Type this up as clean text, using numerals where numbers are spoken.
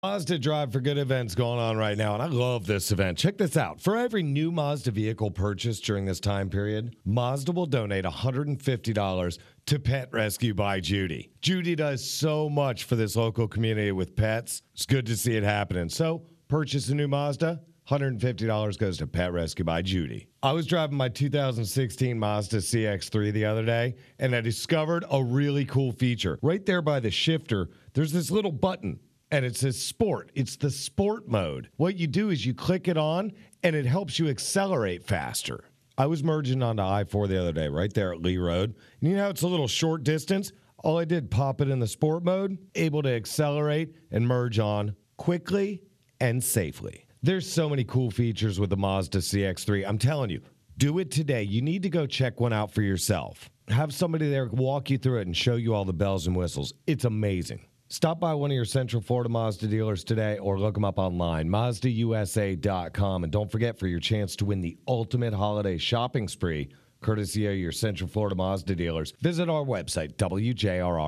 Mazda Drive for Good events going on right now, and I love this event. Check this out. For every new Mazda vehicle purchased during this time period, Mazda will donate $150 to Pet Rescue by Judy. Judy does so much for this local community with pets. It's good to see it happening. So, purchase a new Mazda, $150 goes to Pet Rescue by Judy. I was driving my 2016 Mazda CX-3 the other day, and I discovered a really cool feature. Right there by the shifter, there's this little button. And it says sport. It's the sport mode. What you do is you click it on, and it helps you accelerate faster. I was merging onto I-4 the other day, right there at Lee Road. And you know how it's a little short distance? All I did, pop it in the sport mode, able to accelerate and merge on quickly and safely. There's so many cool features with the Mazda CX-3. I'm telling you, do it today. You need to go check one out for yourself. Have somebody there walk you through it and show you all the bells and whistles. It's amazing. Stop by one of your Central Florida Mazda dealers today or look them up online, MazdaUSA.com. And don't forget, for your chance to win the ultimate holiday shopping spree, courtesy of your Central Florida Mazda dealers, visit our website, WJRR.